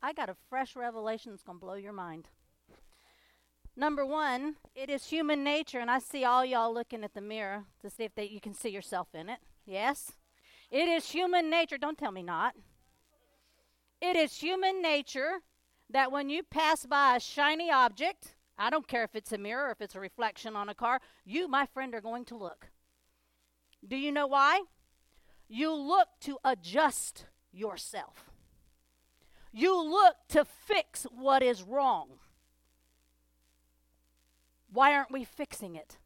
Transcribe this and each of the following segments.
I got a fresh revelation that's going to blow your mind. Number one, it is human nature, and I see all y'all looking at the mirror to see if you can see yourself in it. Yes? It is human nature. Don't tell me not. It is human nature that when you pass by a shiny object, I don't care if it's a mirror or if it's a reflection on a car, you, my friend, are going to look. Do you know why? You look to adjust yourself. You look to fix what is wrong. Why aren't we fixing it?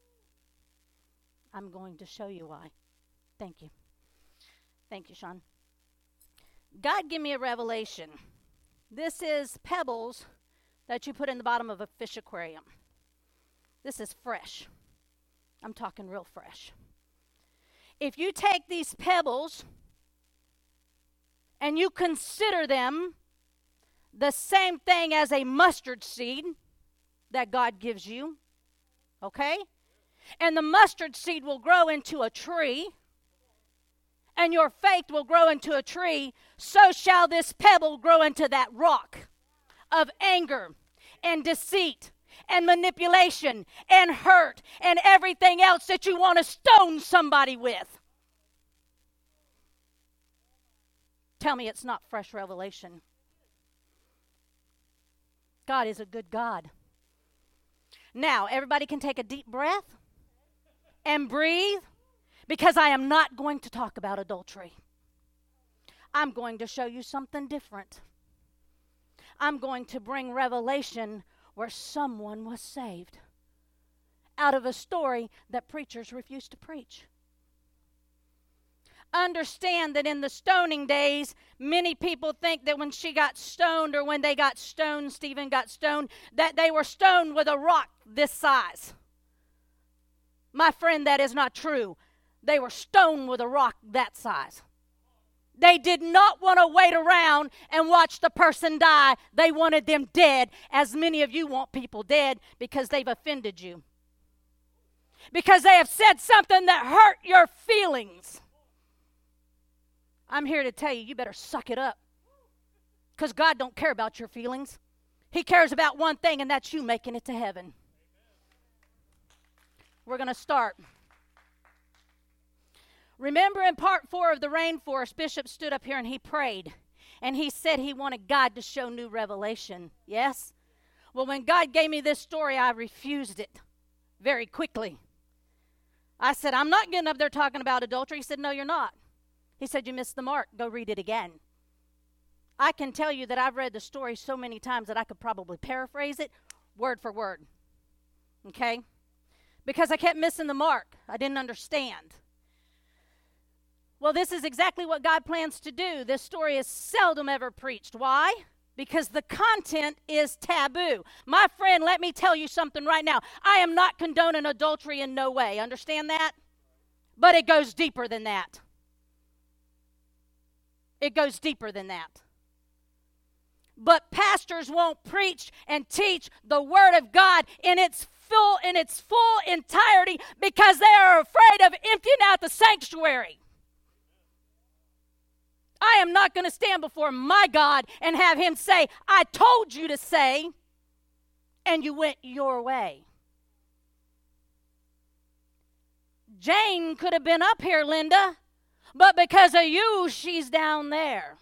I'm going to show you why. Thank you. Thank you, Sean. God gave me a revelation. This is pebbles that you put in the bottom of a fish aquarium. This is fresh. I'm talking real fresh. If you take these pebbles and you consider them the same thing as a mustard seed that God gives you, okay? And the mustard seed will grow into a tree, and your faith will grow into a tree, so shall this pebble grow into that rock of anger and deceit and manipulation and hurt and everything else that you want to stone somebody with. Tell me it's not fresh revelation. God is a good God. Now, everybody can take a deep breath and breathe, because I am not going to talk about adultery. I'm going to show you something different. I'm going to bring revelation where someone was saved out of a story that preachers refuse to preach. Understand that in the stoning days, many people think that when she got stoned, or when they got stoned, Stephen got stoned, that they were stoned with a rock this size. My friend, that is not true. They were stoned with a rock that size. They did not want to wait around and watch the person die. They wanted them dead, as many of you want people dead because they've offended you. Because they have said something that hurt your feelings. I'm here to tell you, you better suck it up. Because God don't care about your feelings. He cares about one thing, and that's you making it to heaven. We're going to start. Remember in part 4 of the Rainforest, Bishop stood up here and he prayed. And he said he wanted God to show new revelation. Yes? Well, when God gave me this story, I refused it very quickly. I said, I'm not getting up there talking about adultery. He said, no, you're not. He said, you missed the mark. Go read it again. I can tell you that I've read the story so many times that I could probably paraphrase it word for word. Okay? Because I kept missing the mark. I didn't understand. Well, this is exactly what God plans to do. This story is seldom ever preached. Why? Because the content is taboo. My friend, let me tell you something right now. I am not condoning adultery in no way. Understand that? But it goes deeper than that. It goes deeper than that. But pastors won't preach and teach the Word of God in its full entirety because they are afraid of emptying out the sanctuary. I am not going to stand before my God and have him say, I told you to say, and you went your way. Jane could have been up here, Linda, but because of you, she's down there.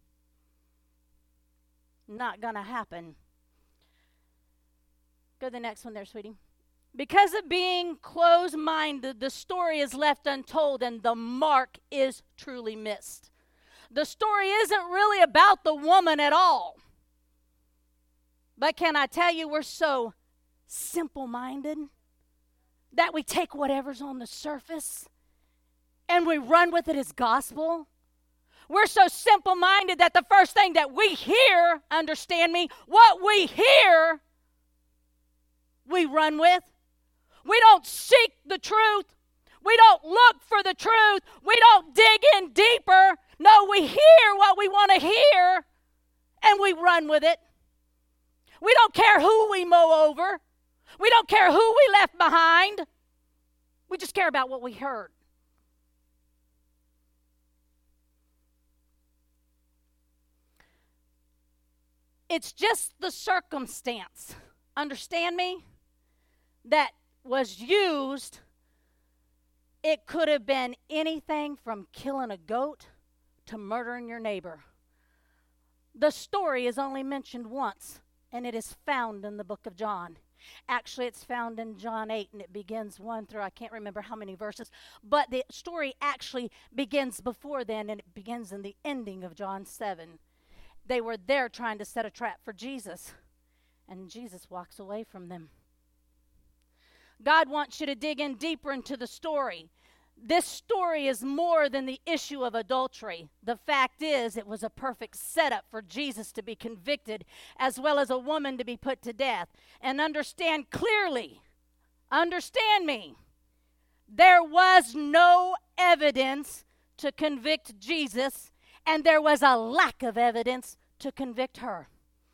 Not going to happen. Go to the next one there, sweetie. Because of being closed-minded, the story is left untold and the mark is truly missed. The story isn't really about the woman at all. But can I tell you, we're so simple-minded that we take whatever's on the surface and we run with it as gospel. We're so simple-minded that the first thing that we hear, understand me, what we hear, we run with. We don't seek the truth. We don't look for the truth. We don't dig in deeper. No, we hear what we want to hear, and we run with it. We don't care who we mow over. We don't care who we left behind. We just care about what we heard. It's just the circumstance, understand me, that was used. It could have been anything from killing a goat to murdering your neighbor. The story is only mentioned once, and it is found in the book of John. Actually, it's found in John 8, and it begins 1 through, I can't remember how many verses, but the story actually begins before then, and it begins in the ending of John 7. They were there trying to set a trap for Jesus, and Jesus walks away from them. God wants you to dig in deeper into the story. This story is more than the issue of adultery. The fact is, it was a perfect setup for Jesus to be convicted, as well as a woman to be put to death. And understand clearly, understand me, there was no evidence to convict Jesus, and there was a lack of evidence to convict her.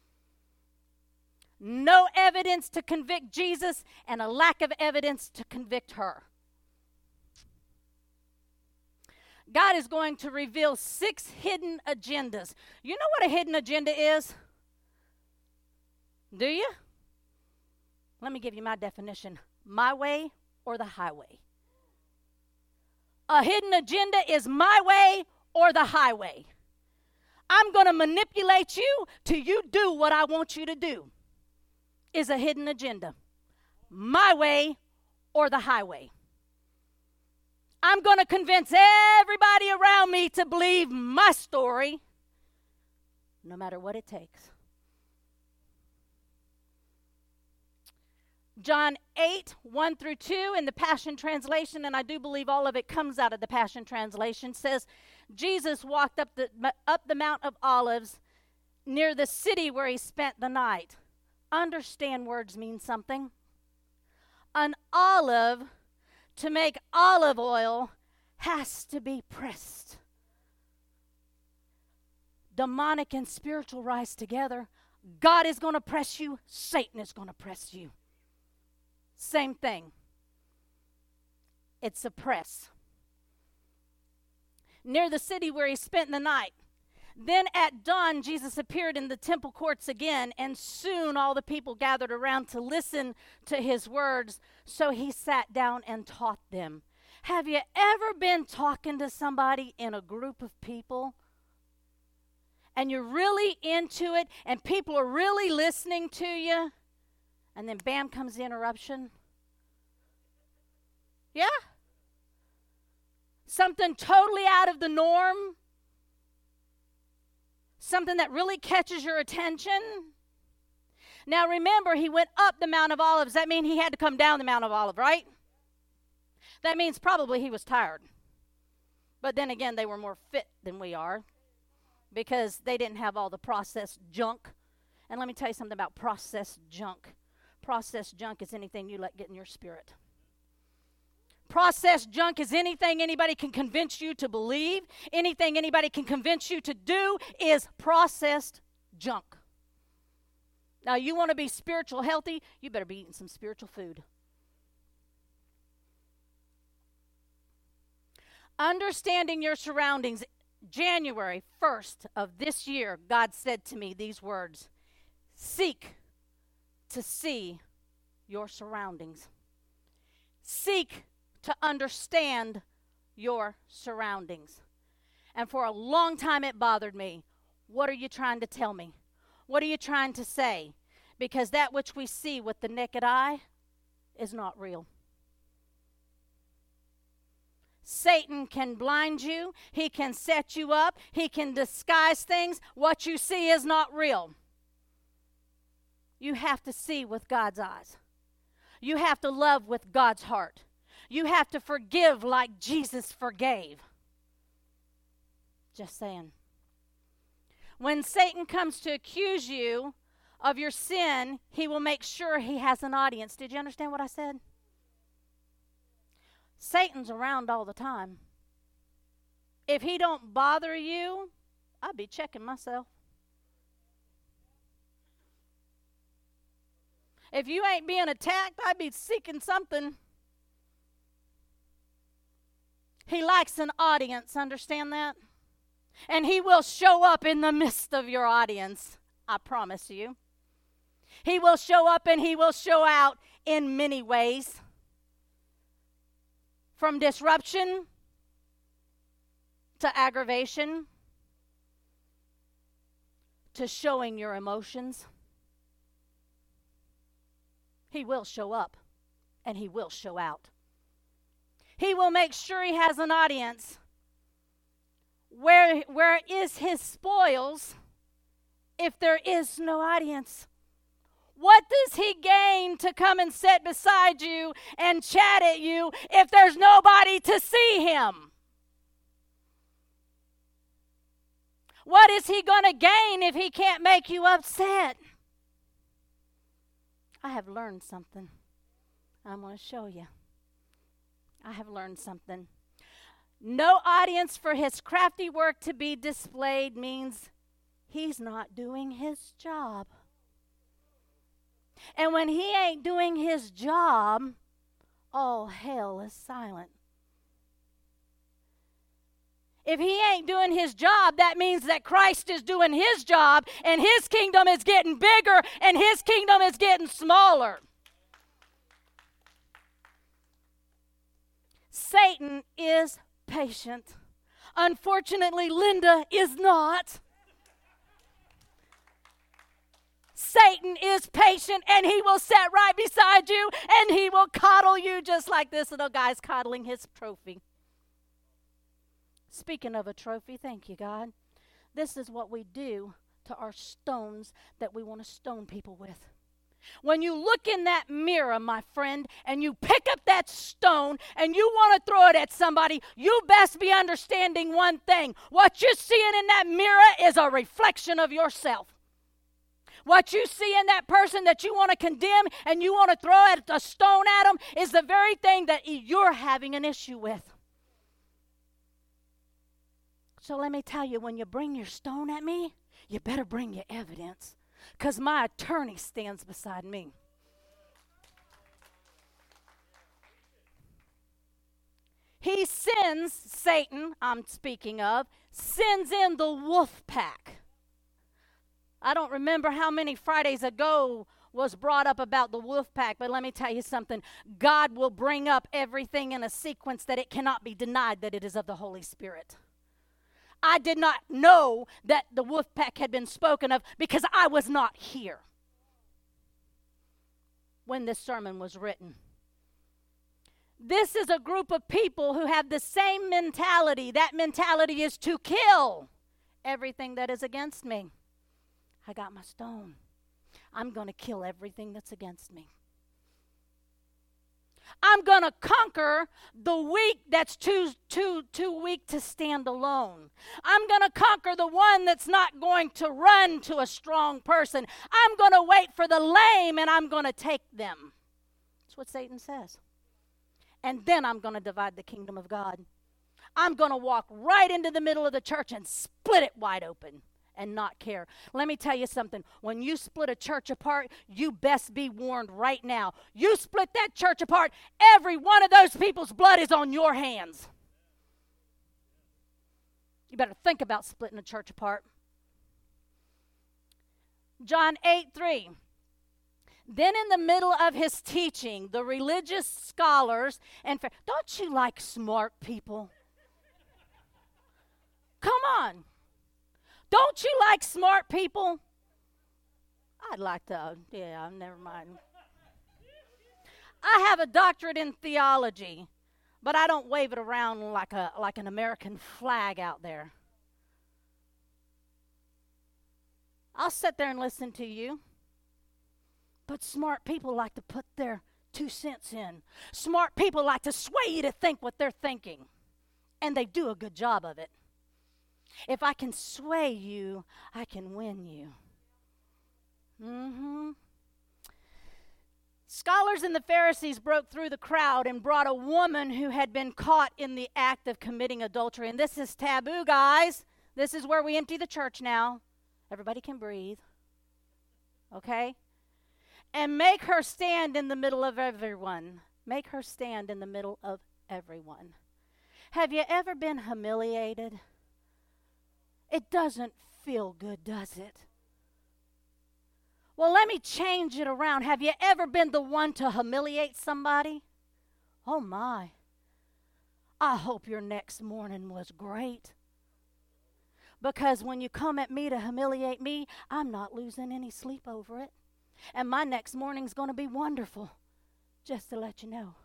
No evidence to convict Jesus, and a lack of evidence to convict her. God is going to reveal 6 hidden agendas. You know what a hidden agenda is? Do you? Let me give you my definition. My way or the highway. A hidden agenda is my way or the highway. I'm going to manipulate you till you do what I want you to do. Is a hidden agenda. My way or the highway. I'm going to convince everybody around me to believe my story, no matter what it takes. John 8, 1 through 2 in the Passion Translation, and I do believe all of it comes out of the Passion Translation, says, Jesus walked up the Mount of Olives near the city where he spent the night. Understand words mean something. An olive, to make olive oil, has to be pressed. Demonic and spiritual rise together. God is going to press you. Satan is going to press you. Same thing. It's a press. Near the city where he spent the night. Then at dawn, Jesus appeared in the temple courts again, and soon all the people gathered around to listen to his words. So he sat down and taught them. Have you ever been talking to somebody in a group of people, and you're really into it, and people are really listening to you, and then bam comes the interruption? Yeah? Something totally out of the norm. Something that really catches your attention. Now remember, he went up the Mount of Olives. That means he had to come down the Mount of Olives, right? That means probably he was tired. But then again, they were more fit than we are because they didn't have all the processed junk. And let me tell you something about processed junk. Processed junk is anything you let get in your spirit. Processed junk is anything anybody can convince you to believe. Anything anybody can convince you to do is processed junk. Now, you want to be spiritual healthy, you better be eating some spiritual food. Understanding your surroundings. January 1st of this year, God said to me these words. Seek to see your surroundings. Seek to understand your surroundings. And for a long time it bothered me. What are you trying to tell me? What are you trying to say? Because that which we see with the naked eye is not real. Satan can blind you. He can set you up. He can disguise things. What you see is not real. You have to see with God's eyes. You have to love with God's heart. You have to forgive like Jesus forgave. Just saying. When Satan comes to accuse you of your sin, he will make sure he has an audience. Did you understand what I said? Satan's around all the time. If he don't bother you, I'd be checking myself. If you ain't being attacked, I'd be seeking something. He likes an audience, understand that? And he will show up in the midst of your audience. I promise you. He will show up and he will show out in many ways. From disruption to aggravation to showing your emotions. He will show up and he will show out. He will make sure he has an audience. Where is his spoils if there is no audience? What does he gain to come and sit beside you and chat at you if there's nobody to see him? What is he going to gain if he can't make you upset? I have learned something. I'm going to show you. I have learned something. No audience for his crafty work to be displayed means he's not doing his job. And when he ain't doing his job, all hell is silent. If he ain't doing his job, that means that Christ is doing his job and his kingdom is getting bigger and his kingdom is getting smaller. Satan is patient. Unfortunately, Linda is not. Satan is patient and he will sit right beside you and he will coddle you just like this little guy's coddling his trophy. Speaking of a trophy, thank you, God. This is what we do to our stones that we want to stone people with. When you look in that mirror, my friend, and you pick up that stone and you want to throw it at somebody, you best be understanding one thing. What you're seeing in that mirror is a reflection of yourself. What you see in that person that you want to condemn and you want to throw a stone at them is the very thing that you're having an issue with. So let me tell you, when you bring your stone at me, you better bring your evidence, because my attorney stands beside me. He sends, Satan, I'm speaking of, sends in the wolf pack. I don't remember how many Fridays ago was brought up about the wolf pack, but let me tell you something. God will bring up everything in a sequence that it cannot be denied that it is of the Holy Spirit. I did not know that the wolf pack had been spoken of because I was not here when this sermon was written. This is a group of people who have the same mentality. That mentality is to kill everything that is against me. I got my stone. I'm going to kill everything that's against me. I'm going to conquer the weak that's too weak to stand alone. I'm going to conquer the one that's not going to run to a strong person. I'm going to wait for the lame and I'm going to take them. That's what Satan says. And then I'm going to divide the kingdom of God. I'm going to walk right into the middle of the church and split it wide open and not care. Let me tell you something. When you split a church apart, you best be warned right now. You split that church apart, every one of those people's blood is on your hands. You better think about splitting a church apart. John 8:3. Then in the middle of his teaching, the religious scholars and don't you like smart people? Come on. Don't you like smart people? I'd like to, never mind. I have a doctorate in theology, but I don't wave it around like an American flag out there. I'll sit there and listen to you. But smart people like to put their 2 cents in. Smart people like to sway you to think what they're thinking. And they do a good job of it. If I can sway you, I can win you. Scholars and the Pharisees broke through the crowd and brought a woman who had been caught in the act of committing adultery. And this is taboo, guys. This is where we empty the church now. Everybody can breathe. Okay? And make her stand in the middle of everyone. Make her stand in the middle of everyone. Have you ever been humiliated? It doesn't feel good, does it? Well, let me change it around. Have you ever been the one to humiliate somebody? Oh, my. I hope your next morning was great. Because when you come at me to humiliate me, I'm not losing any sleep over it. And my next morning's going to be wonderful, just to let you know.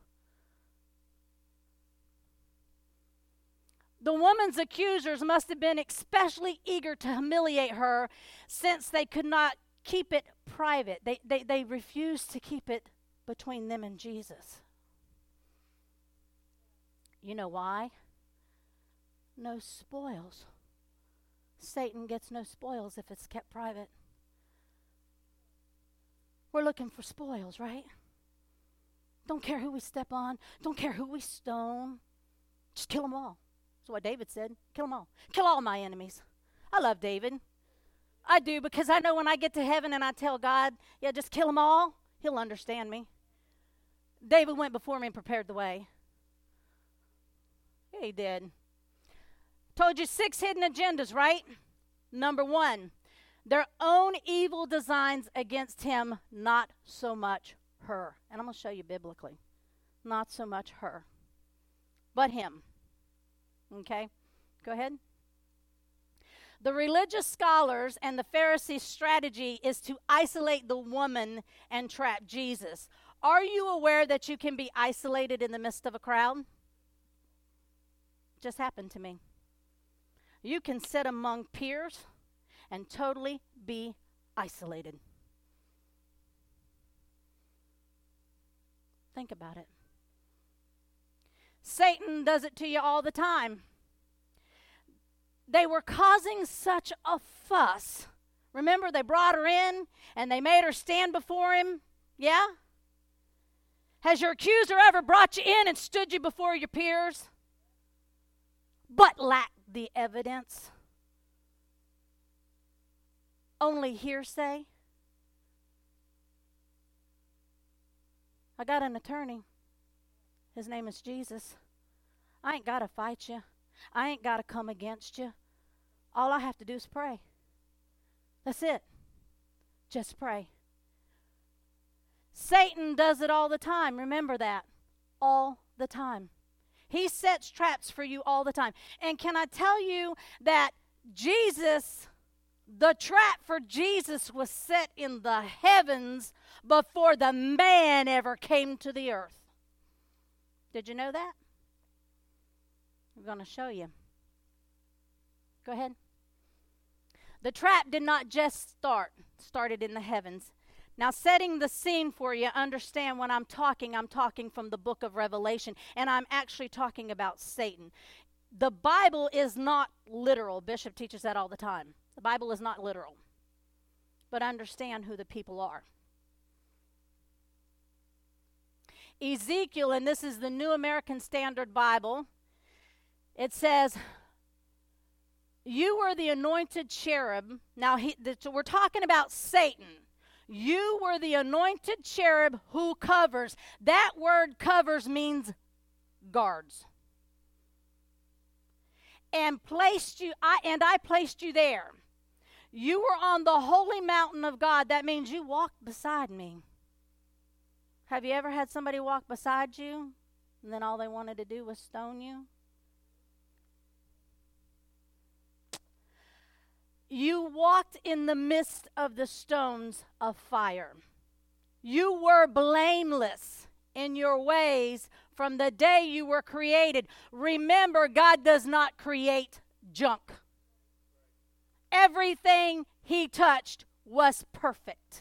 The woman's accusers must have been especially eager to humiliate her, since they could not keep it private. They refused to keep it between them and Jesus. You know why? No spoils. Satan gets no spoils if it's kept private. We're looking for spoils, right? Don't care who we step on. Don't care who we stone. Just kill them all. That's what David said. Kill them all. Kill all my enemies. I love David. I do, because I know when I get to heaven and I tell God, yeah, just kill them all, he'll understand me. David went before me and prepared the way. Yeah, he did. Told you 6 hidden agendas, right? Number 1, their own evil designs against him, not so much her. And I'm going to show you biblically. Not so much her, but him. Okay, go ahead. The religious scholars and the Pharisees' strategy is to isolate the woman and trap Jesus. Are you aware that you can be isolated in the midst of a crowd? Just happened to me. You can sit among peers and totally be isolated. Think about it. Satan does it to you all the time. They were causing such a fuss. Remember, they brought her in and they made her stand before him? Yeah? Has your accuser ever brought you in and stood you before your peers, but lacked the evidence? Only hearsay? I got an attorney. His name is Jesus. I ain't got to fight you. I ain't got to come against you. All I have to do is pray. That's it. Just pray. Satan does it all the time. Remember that. All the time. He sets traps for you all the time. And can I tell you that Jesus, the trap for Jesus was set in the heavens before the man ever came to the earth. Did you know that? I'm going to show you. Go ahead. The trap did not just started in the heavens. Now, setting the scene for you, understand when I'm talking from the book of Revelation, and I'm actually talking about Satan. The Bible is not literal. Bishop teaches that all the time. The Bible is not literal. But understand who the people are. Ezekiel, and this is the New American Standard Bible, it says, you were the anointed cherub. Now, we're talking about Satan. You were the anointed cherub who covers. That word covers means guards. And I placed you there. You were on the holy mountain of God. That means you walked beside me. Have you ever had somebody walk beside you and then all they wanted to do was stone you? You walked in the midst of the stones of fire. You were blameless in your ways from the day you were created. Remember, God does not create junk. Everything he touched was perfect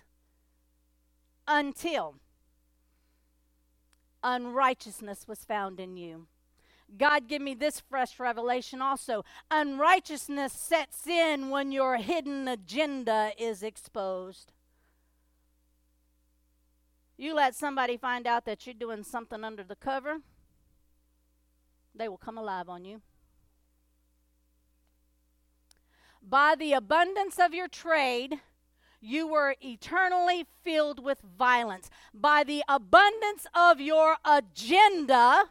until unrighteousness was found in you. God, give me this fresh revelation also. Unrighteousness sets in when your hidden agenda is exposed. You let somebody find out that you're doing something under the cover, they will come alive on you. By the abundance of your trade, you were eternally filled with violence. By the abundance of your agenda,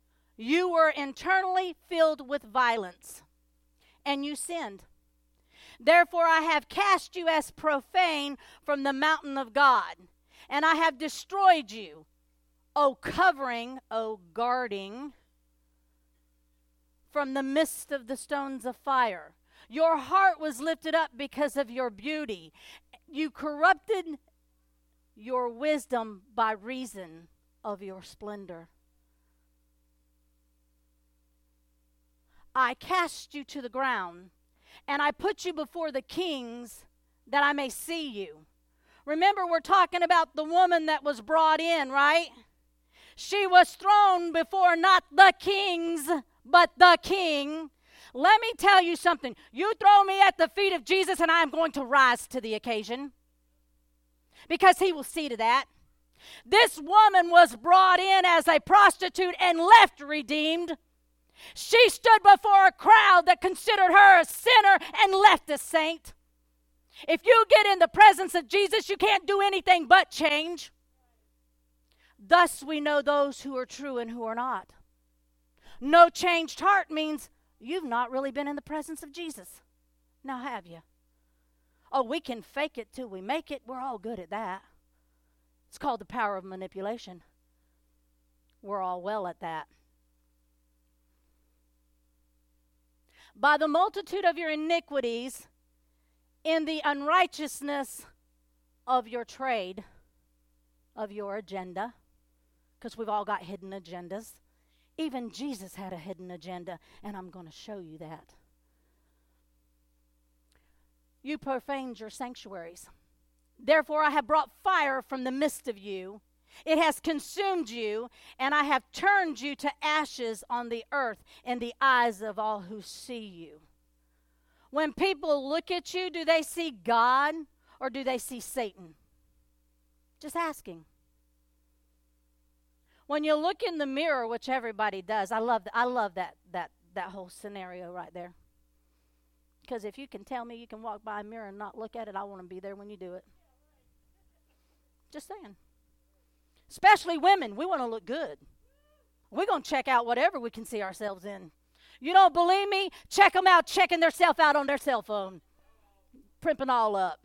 you were internally filled with violence, and you sinned. Therefore I have cast you as profane from the mountain of God, and I have destroyed you, O covering, O guarding, from the midst of the stones of fire. Your heart was lifted up because of your beauty. You corrupted your wisdom by reason of your splendor. I cast you to the ground, and I put you before the kings that I may see you. Remember, we're talking about the woman that was brought in, right? She was thrown before not the kings, but the king. Let me tell you something. You throw me at the feet of Jesus, and I am going to rise to the occasion, because he will see to that. This woman was brought in as a prostitute and left redeemed. She stood before a crowd that considered her a sinner and left a saint. If you get in the presence of Jesus, you can't do anything but change. Thus we know those who are true and who are not. No changed heart means you've not really been in the presence of Jesus. Now have you? Oh, we can fake it till we make it. We're all good at that. It's called the power of manipulation. We're all well at that. By the multitude of your iniquities, in the unrighteousness of your trade, of your agenda, because we've all got hidden agendas. Even Jesus had a hidden agenda, and I'm going to show you that. You profaned your sanctuaries. Therefore I have brought fire from the midst of you. It has consumed you, and I have turned you to ashes on the earth in the eyes of all who see you. When people look at you, do they see God or do they see Satan? Just asking. When you look in the mirror, which everybody does, I love that whole scenario right there. Because if you can tell me you can walk by a mirror and not look at it, I want to be there when you do it. Just saying. Especially women, we want to look good. We're going to check out whatever we can see ourselves in. You don't believe me? Check them out, checking themselves out on their cell phone. Primping all up.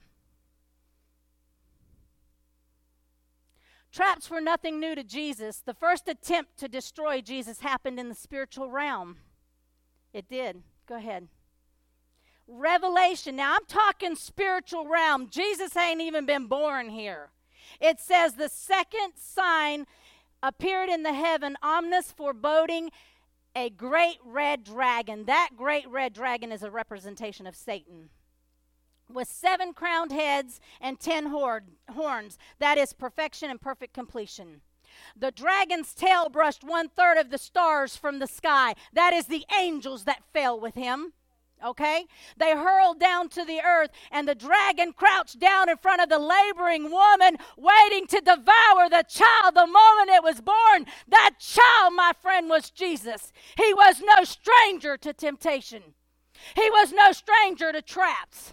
Traps were nothing new to Jesus. The first attempt to destroy Jesus happened in the spiritual realm. It did. Go ahead. Revelation. Now I'm talking spiritual realm. Jesus ain't even been born here. It says the second sign appeared in the heaven, ominous, foreboding, a great red dragon. That great red dragon is a representation of Satan, with 7 crowned heads and 10 horns. That is perfection and perfect completion. The dragon's tail brushed 1/3 of the stars from the sky. That is the angels that fell with him. Okay? They hurled down to the earth, and the dragon crouched down in front of the laboring woman, waiting to devour the child the moment it was born. That child, my friend, was Jesus. He was no stranger to temptation. He was no stranger to traps.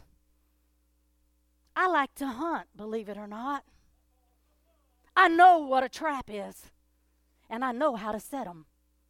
I like to hunt, believe it or not. I know what a trap is, and I know how to set them.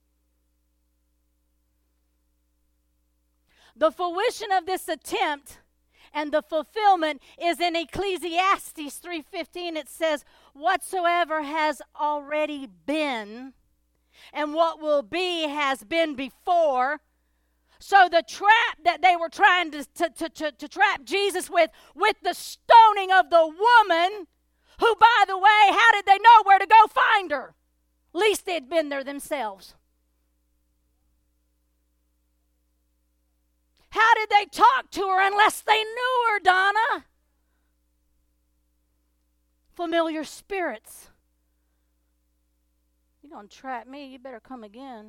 The fruition of this attempt and the fulfillment is in Ecclesiastes 3:15. It says, whatsoever has already been and what will be has been before. So the trap that they were trying to trap Jesus with the stoning of the woman, who, by the way, how did they know where to go find her? Least they'd been there themselves. How did they talk to her unless they knew her, Donna? Familiar spirits. You're going to trap me, you better come again.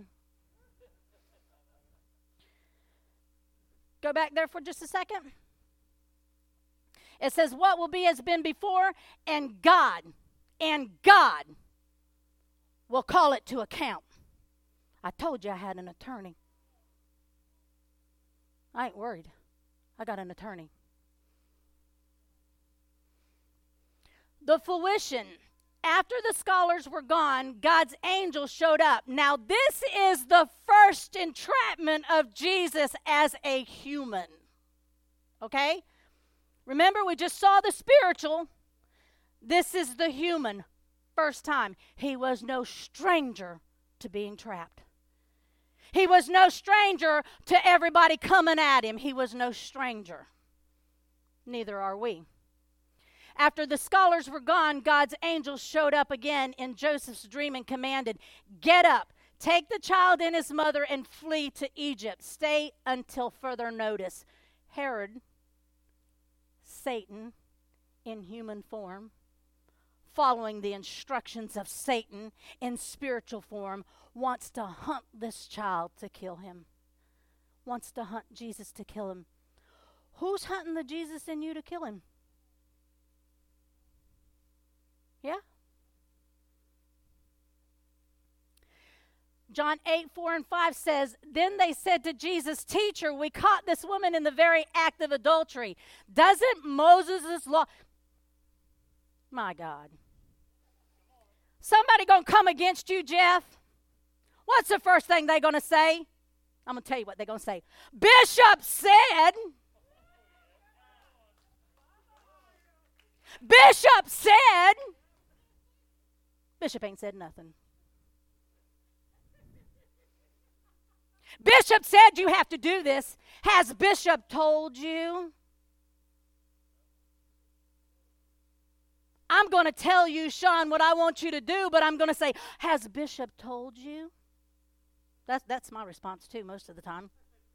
Go back there for just a second. It says, what will be has been before, and God will call it to account. I told you I had an attorney. I ain't worried. I got an attorney. The fruition. After the scholars were gone, God's angel showed up. Now, this is the first entrapment of Jesus as a human. Okay? Remember, we just saw the spiritual. This is the human. First time. He was no stranger to being trapped. He was no stranger to everybody coming at him. He was no stranger. Neither are we. After the scholars were gone, God's angel showed up again in Joseph's dream and commanded, "Get up, take the child and his mother and flee to Egypt. Stay until further notice." Herod, Satan in human form, following the instructions of Satan in spiritual form, wants to hunt this child to kill him. Wants to hunt Jesus to kill him. Who's hunting the Jesus in you to kill him? Yeah? John 8:4-5 says, "Then they said to Jesus, 'Teacher, we caught this woman in the very act of adultery. Doesn't Moses' law..." My God. Somebody going to come against you, Jeff? What's the first thing they're going to say? I'm going to tell you what they're going to say. Bishop said. Bishop said. Bishop ain't said nothing. Bishop said you have to do this. Has Bishop told you? I'm going to tell you, Sean, what I want you to do, but I'm going to say, has Bishop told you? That's my response too most of the time.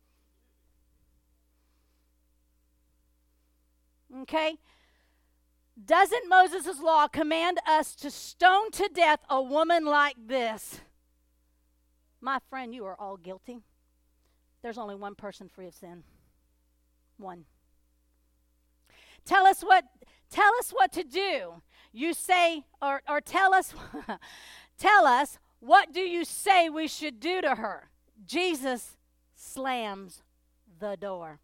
Okay? Doesn't Moses' law command us to stone to death a woman like this? My friend, you are all guilty. There's only one person free of sin. One. Tell us what to do. You say, or tell us, tell us, what do you say we should do to her? Jesus slams the door.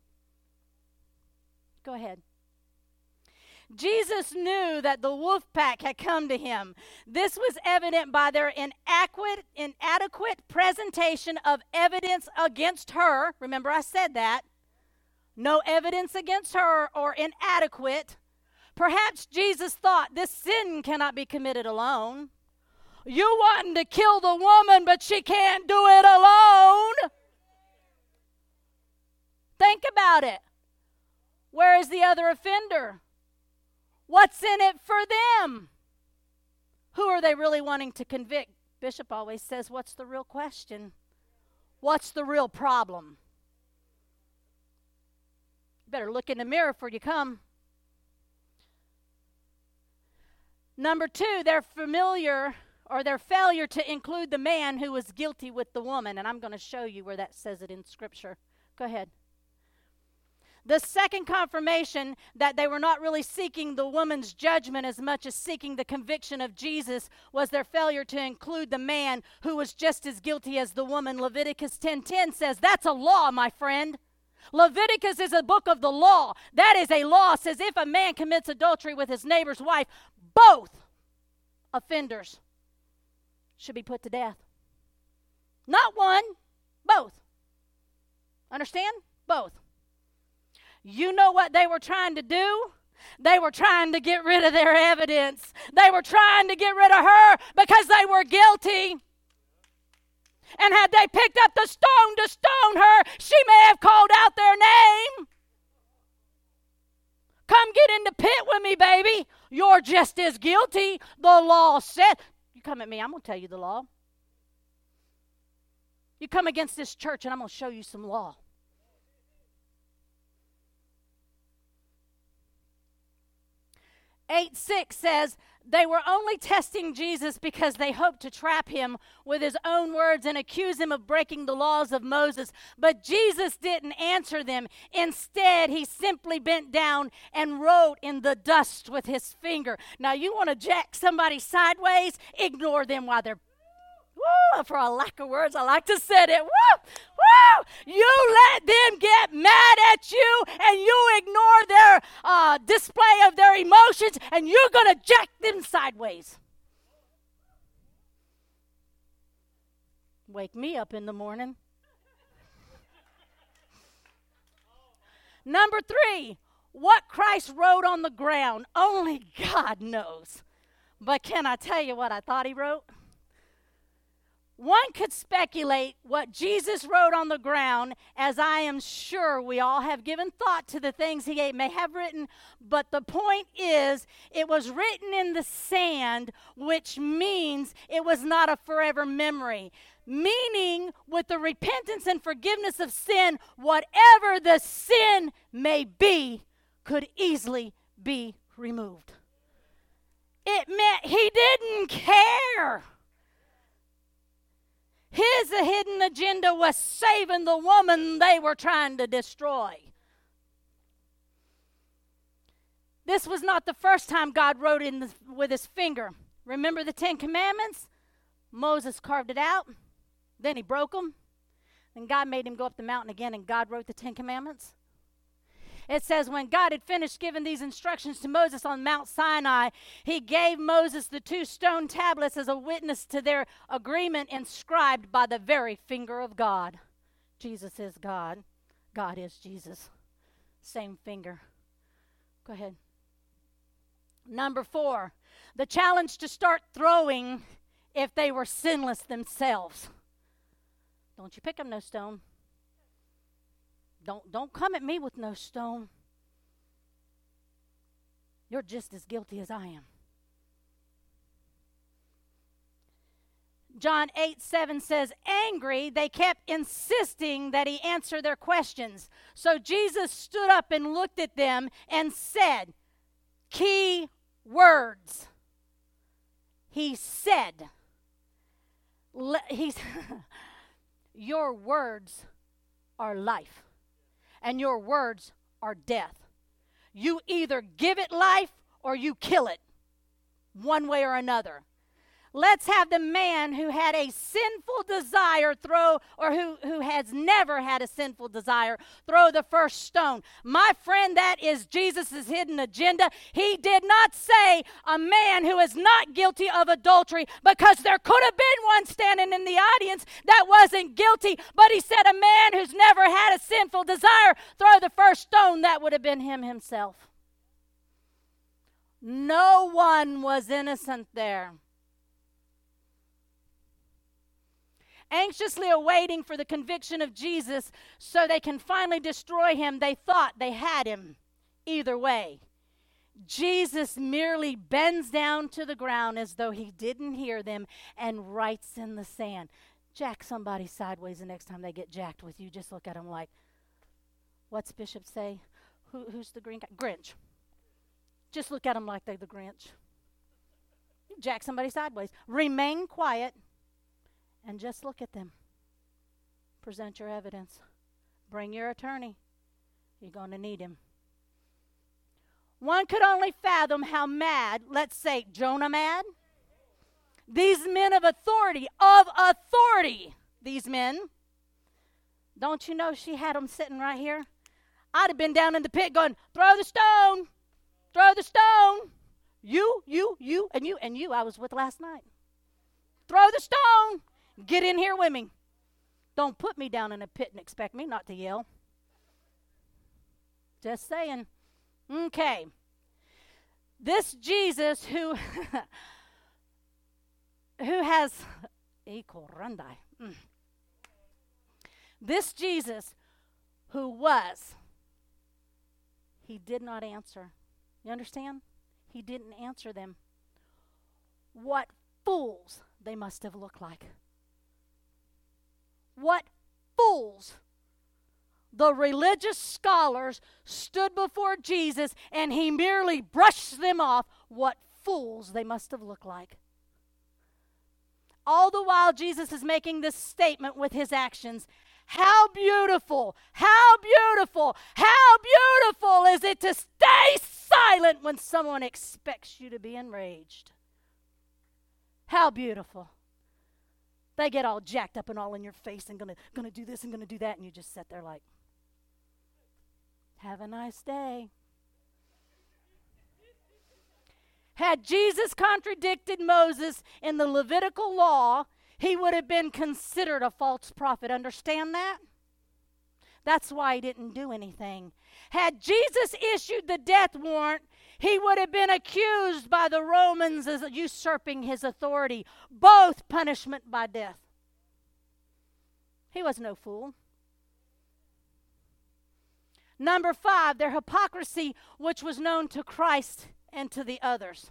Go ahead. Jesus knew that the wolf pack had come to him. This was evident by their inadequate presentation of evidence against her. Remember, I said that. No evidence against her, or inadequate. Perhaps Jesus thought this sin cannot be committed alone. You wanting to kill the woman, but she can't do it alone. Think about it. Where is the other offender? What's in it for them? Who are they really wanting to convict? Bishop always says, what's the real question? What's the real problem? You better look in the mirror before you come. Number two, their failure to include the man who was guilty with the woman. And I'm going to show you where that says it in Scripture. Go ahead. The second confirmation that they were not really seeking the woman's judgment as much as seeking the conviction of Jesus was their failure to include the man who was just as guilty as the woman. Leviticus 10:10 says, that's a law, my friend. Leviticus is a book of the law. That is a law. It says if a man commits adultery with his neighbor's wife, both offenders should be put to death. Not one, both. Understand? Both. You know what they were trying to do? They were trying to get rid of their evidence. They were trying to get rid of her because they were guilty. And had they picked up the stone to stone her, she may have called out their name. Come get in the pit with me, baby. You're just as guilty. The law said. You come at me, I'm going to tell you the law. You come against this church and I'm going to show you some law. Eight 6 says, they were only testing Jesus because they hoped to trap him with his own words and accuse him of breaking the laws of Moses. But Jesus didn't answer them. Instead, he simply bent down and wrote in the dust with his finger. Now, you want to jack somebody sideways? Ignore them while they're, for a lack of words, I like to say it. You let them get mad at you and you ignore their display of their emotions and you're going to jack them sideways. Wake me up in the morning. Number 3, what Christ wrote on the ground, only God knows. But can I tell you what I thought he wrote? One could speculate what Jesus wrote on the ground, as I am sure we all have given thought to the things he may have written, but the point is, it was written in the sand, which means it was not a forever memory. Meaning, with the repentance and forgiveness of sin, whatever the sin may be, could easily be removed. It meant he didn't care. His hidden agenda was saving the woman they were trying to destroy. This was not the first time God wrote with his finger. Remember the 10 Commandments? Moses carved it out. Then he broke them. And God made him go up the mountain again, and God wrote the 10 Commandments. It says when God had finished giving these instructions to Moses on Mount Sinai, he gave Moses the 2 stone tablets as a witness to their agreement, inscribed by the very finger of God. Jesus is God. God is Jesus. Same finger. Go ahead. Number 4, the challenge to start throwing if they were sinless themselves. Don't you pick up no stone. Don't come at me with no stone. You're just as guilty as I am. John 8:7 says, angry, they kept insisting that he answer their questions. So Jesus stood up and looked at them and said, key words. He said, your words are life. And your words are death. You either give it life or you kill it. One way or another. Let's have the man who had a sinful desire who has never had a sinful desire, throw the first stone. My friend, that is Jesus' hidden agenda. He did not say a man who is not guilty of adultery, because there could have been one standing in the audience that wasn't guilty, but he said a man who's never had a sinful desire, throw the first stone. That would have been him himself. No one was innocent there. Anxiously awaiting for the conviction of Jesus so they can finally destroy him, they thought they had him. Either way, Jesus merely bends down to the ground as though he didn't hear them and writes in the sand. Jack somebody sideways the next time they get jacked with you. Just look at them like, what's Bishop say? Who's the green guy? Grinch. Just look at them like they're the Grinch. Jack somebody sideways. Remain quiet. And just look at them. Present your evidence. Bring your attorney. You're going to need him. One could only fathom how mad, let's say Jonah mad. These men of authority, these men. Don't you know she had them sitting right here? I'd have been down in the pit going, throw the stone. Throw the stone. You, and you I was with last night. Throw the stone. Get in here with me. Don't put me down in a pit and expect me not to yell. Just saying. Okay. This Jesus who has this Jesus who was, he did not answer. You understand? He didn't answer them. What fools they must have looked like. What fools. The religious scholars stood before Jesus and he merely brushed them off. What fools they must have looked like. All the while Jesus is making this statement with his actions. How beautiful, how beautiful, how beautiful is it to stay silent when someone expects you to be enraged. How beautiful. They get all jacked up and all in your face and gonna do this and gonna do that, and you just sit there like, have a nice day. Had Jesus contradicted Moses in the Levitical law, he would have been considered a false prophet. Understand that? That's why he didn't do anything. Had Jesus issued the death warrant, he would have been accused by the Romans as usurping his authority, both punishment by death. He was no fool. Number 5, their hypocrisy, which was known to Christ and to the others.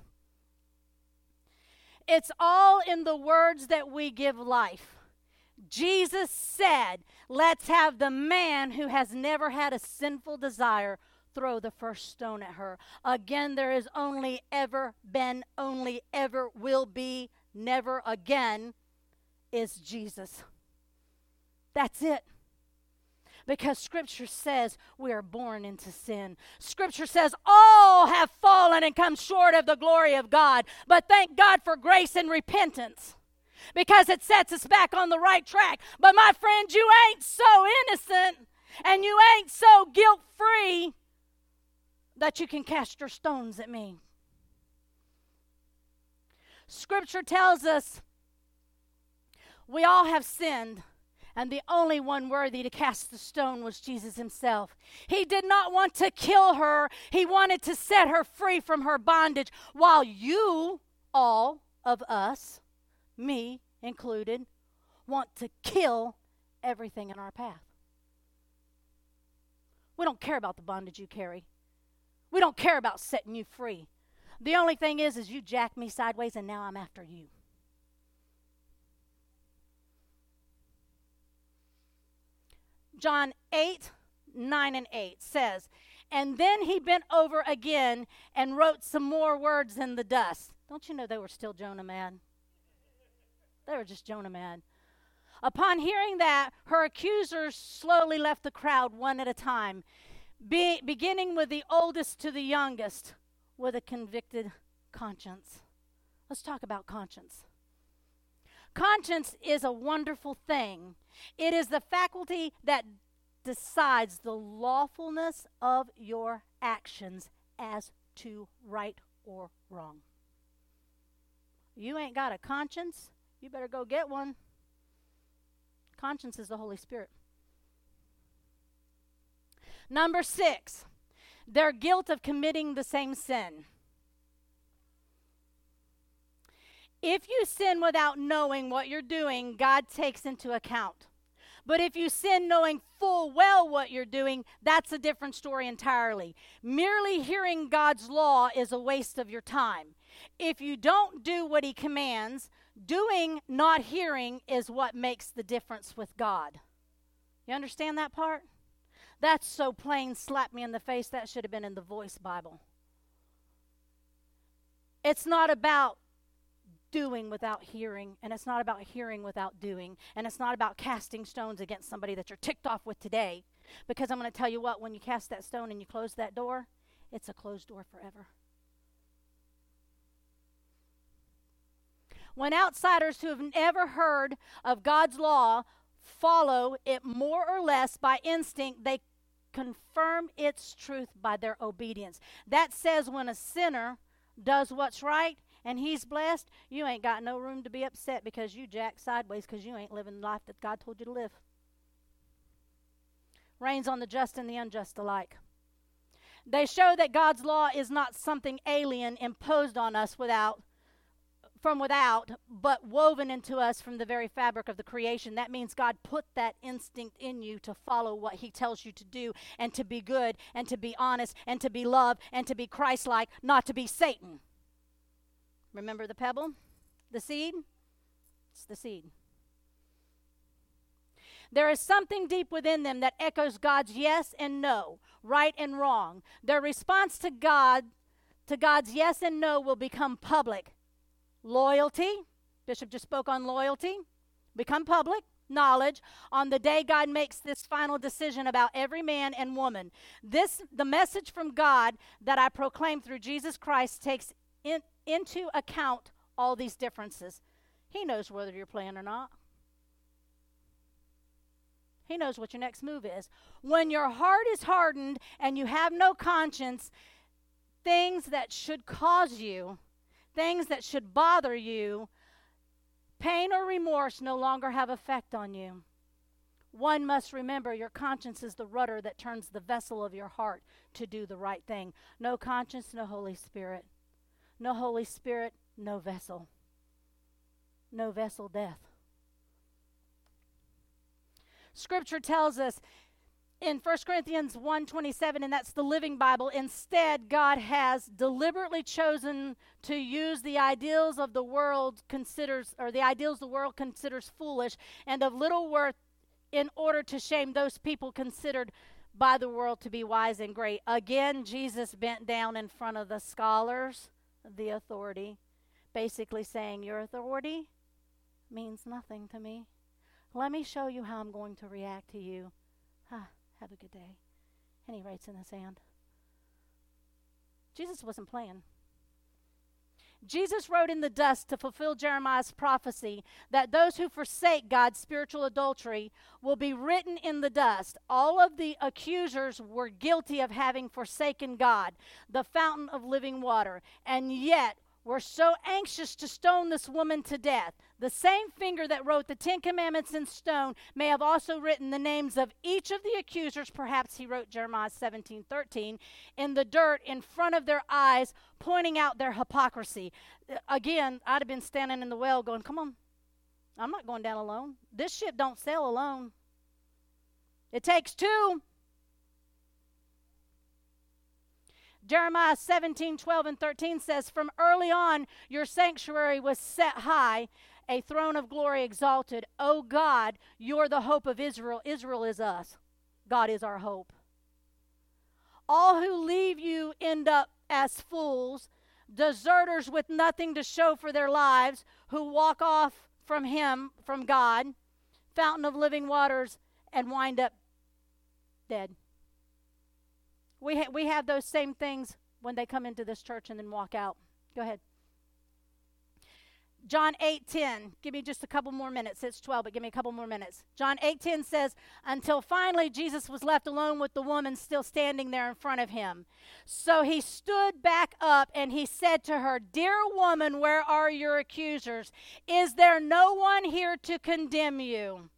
It's all in the words that we give life. Jesus said, let's have the man who has never had a sinful desire throw the first stone at her. Again, there is only ever been, only ever will be, never again is Jesus. That's it. Because Scripture says we are born into sin. Scripture says all have fallen and come short of the glory of God. But thank God for grace and repentance, because it sets us back on the right track. But my friend, you ain't so innocent and you ain't so guilt-free that you can cast your stones at me. Scripture tells us we all have sinned, and the only one worthy to cast the stone was Jesus himself. He did not want to kill her. He wanted to set her free from her bondage, while you, all of us, me included, want to kill everything in our path. We don't care about the bondage you carry. We don't care about setting you free. The only thing is you jacked me sideways and now I'm after you. John 8:9-8 says, and then he bent over again and wrote some more words in the dust. Don't you know they were still Jonah mad? They were just Jonah mad. Upon hearing that, her accusers slowly left the crowd one at a time, beginning with the oldest to the youngest, with a convicted conscience. Let's talk about conscience. Conscience is a wonderful thing. It is the faculty that decides the lawfulness of your actions as to right or wrong. You ain't got a conscience, you better go get one. Conscience is the Holy Spirit. Number 6, their guilt of committing the same sin. If you sin without knowing what you're doing, God takes into account. But if you sin knowing full well what you're doing, that's a different story entirely. Merely hearing God's law is a waste of your time. If you don't do what he commands, doing, not hearing, is what makes the difference with God. You understand that part? That's so plain, slap me in the face. That should have been in the Voice Bible. It's not about doing without hearing, and it's not about hearing without doing, and it's not about casting stones against somebody that you're ticked off with today, because I'm going to tell you what, when you cast that stone and you close that door, it's a closed door forever. When outsiders who have never heard of God's law follow it more or less by instinct, they confirm its truth by their obedience. That says when a sinner does what's right and he's blessed, you ain't got no room to be upset because you jacked sideways because you ain't living the life that God told you to live. Rains on the just and the unjust alike. They show that God's law is not something alien imposed on us from without, but woven into us from the very fabric of the creation. That means God put that instinct in you to follow what he tells you to do, and to be good, and to be honest, and to be loved, and to be Christ-like, not to be Satan. Remember the pebble? The seed? It's the seed. There is something deep within them that echoes God's yes and no, right and wrong. Their response to God's yes and no will become public. Loyalty, Bishop just spoke on loyalty, become public. Knowledge, on the day God makes this final decision about every man and woman. The message from God that I proclaim through Jesus Christ takes into account all these differences. He knows whether you're playing or not. He knows what your next move is. When your heart is hardened and you have no conscience, things that should cause you, things that should bother you, pain or remorse no longer have effect on you. One must remember your conscience is the rudder that turns the vessel of your heart to do the right thing. No conscience, no Holy Spirit. No Holy Spirit, no vessel. No vessel, death. Scripture tells us in 1 Corinthians 1:27, and that's the Living Bible, instead God has deliberately chosen to use the ideals of the world the world considers foolish and of little worth in order to shame those people considered by the world to be wise and great. Again, Jesus bent down in front of the scholars, the authority, basically saying, your authority means nothing to me. Let me show you how I'm going to react to you. Have a good day. And he writes in the sand. Jesus wasn't playing. Jesus wrote in the dust to fulfill Jeremiah's prophecy that those who forsake God's spiritual adultery will be written in the dust. All of the accusers were guilty of having forsaken God, the fountain of living water, and yet were so anxious to stone this woman to death. The same finger that wrote the 10 Commandments in stone may have also written the names of each of the accusers. Perhaps he wrote Jeremiah 17:13 in the dirt in front of their eyes, pointing out their hypocrisy. Again, I'd have been standing in the well going, come on, I'm not going down alone. This ship don't sail alone. It takes two. Jeremiah 17:12 and 13 says, from early on your sanctuary was set high, a throne of glory exalted. O God, you're the hope of Israel. Israel is us. God is our hope. All who leave you end up as fools, deserters with nothing to show for their lives, who walk off from him, from God, fountain of living waters, and wind up dead. We have those same things when they come into this church and then walk out. Go ahead. John 8:10. Give me just a couple more minutes. It's 12, but give me a couple more minutes. John 8:10 says, until finally Jesus was left alone with the woman still standing there in front of him. So he stood back up and he said to her, dear woman, where are your accusers? Is there no one here to condemn you?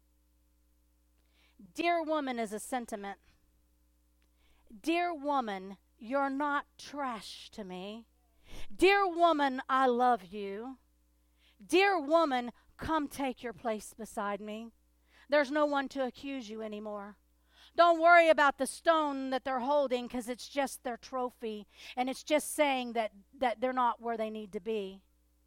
Dear woman is a sentiment. Dear woman, you're not trash to me. Dear woman, I love you. Dear woman, come take your place beside me. There's no one to accuse you anymore. Don't worry about the stone that they're holding because it's just their trophy and it's just saying that they're not where they need to be.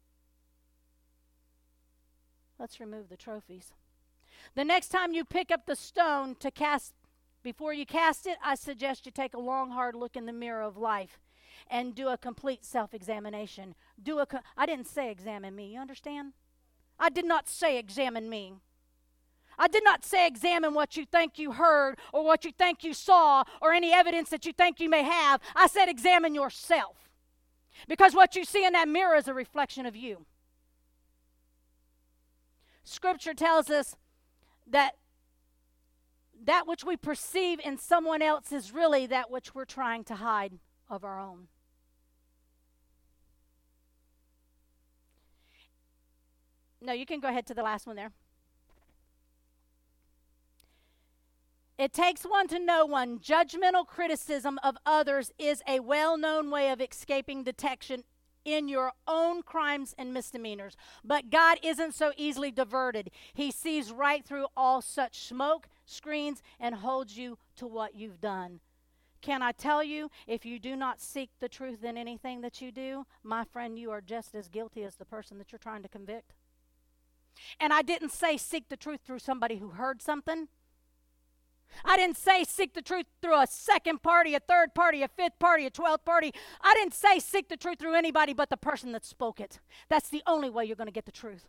Let's remove the trophies. The next time you pick up the stone to cast, before you cast it, I suggest you take a long, hard look in the mirror of life and do a complete self-examination. I didn't say examine me, you understand? I did not say examine me. I did not say examine what you think you heard or what you think you saw or any evidence that you think you may have. I said examine yourself. Because what you see in that mirror is a reflection of you. Scripture tells us that which we perceive in someone else is really that which we're trying to hide of our own. No, you can go ahead to the last one there. It takes one to know one. Judgmental criticism of others is a well-known way of escaping detection in your own crimes and misdemeanors. But God isn't so easily diverted. He sees right through all such smoke screens and holds you to what you've done. Can I tell you, if you do not seek the truth in anything that you do, my friend, you are just as guilty as the person that you're trying to convict. And I didn't say seek the truth through somebody who heard something. I didn't say seek the truth through a second party, a third party, a fifth party, a 12th party. I didn't say seek the truth through anybody but the person that spoke it. That's the only way you're going to get the truth.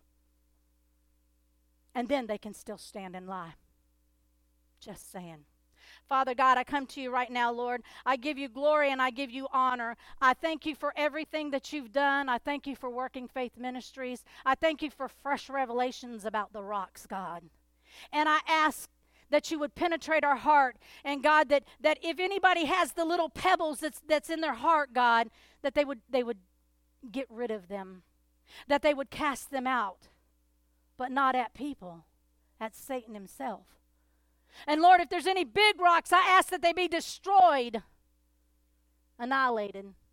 And then they can still stand and lie. Just saying. Father God, I come to you right now, Lord. I give you glory and I give you honor. I thank you for everything that you've done. I thank you for Working Faith Ministries. I thank you for fresh revelations about the rocks, God. And I ask that you would penetrate our heart. And God, that if anybody has the little pebbles that's in their heart, God, that they would get rid of them. That they would cast them out. But not at people, at Satan himself. And Lord, if there's any big rocks, I ask that they be destroyed, annihilated.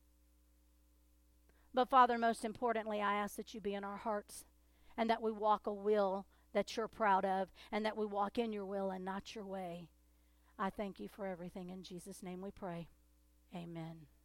But Father, most importantly, I ask that you be in our hearts and that we walk a will that you're proud of and that we walk in your will and not your way. I thank you for everything. In Jesus' name we pray. Amen.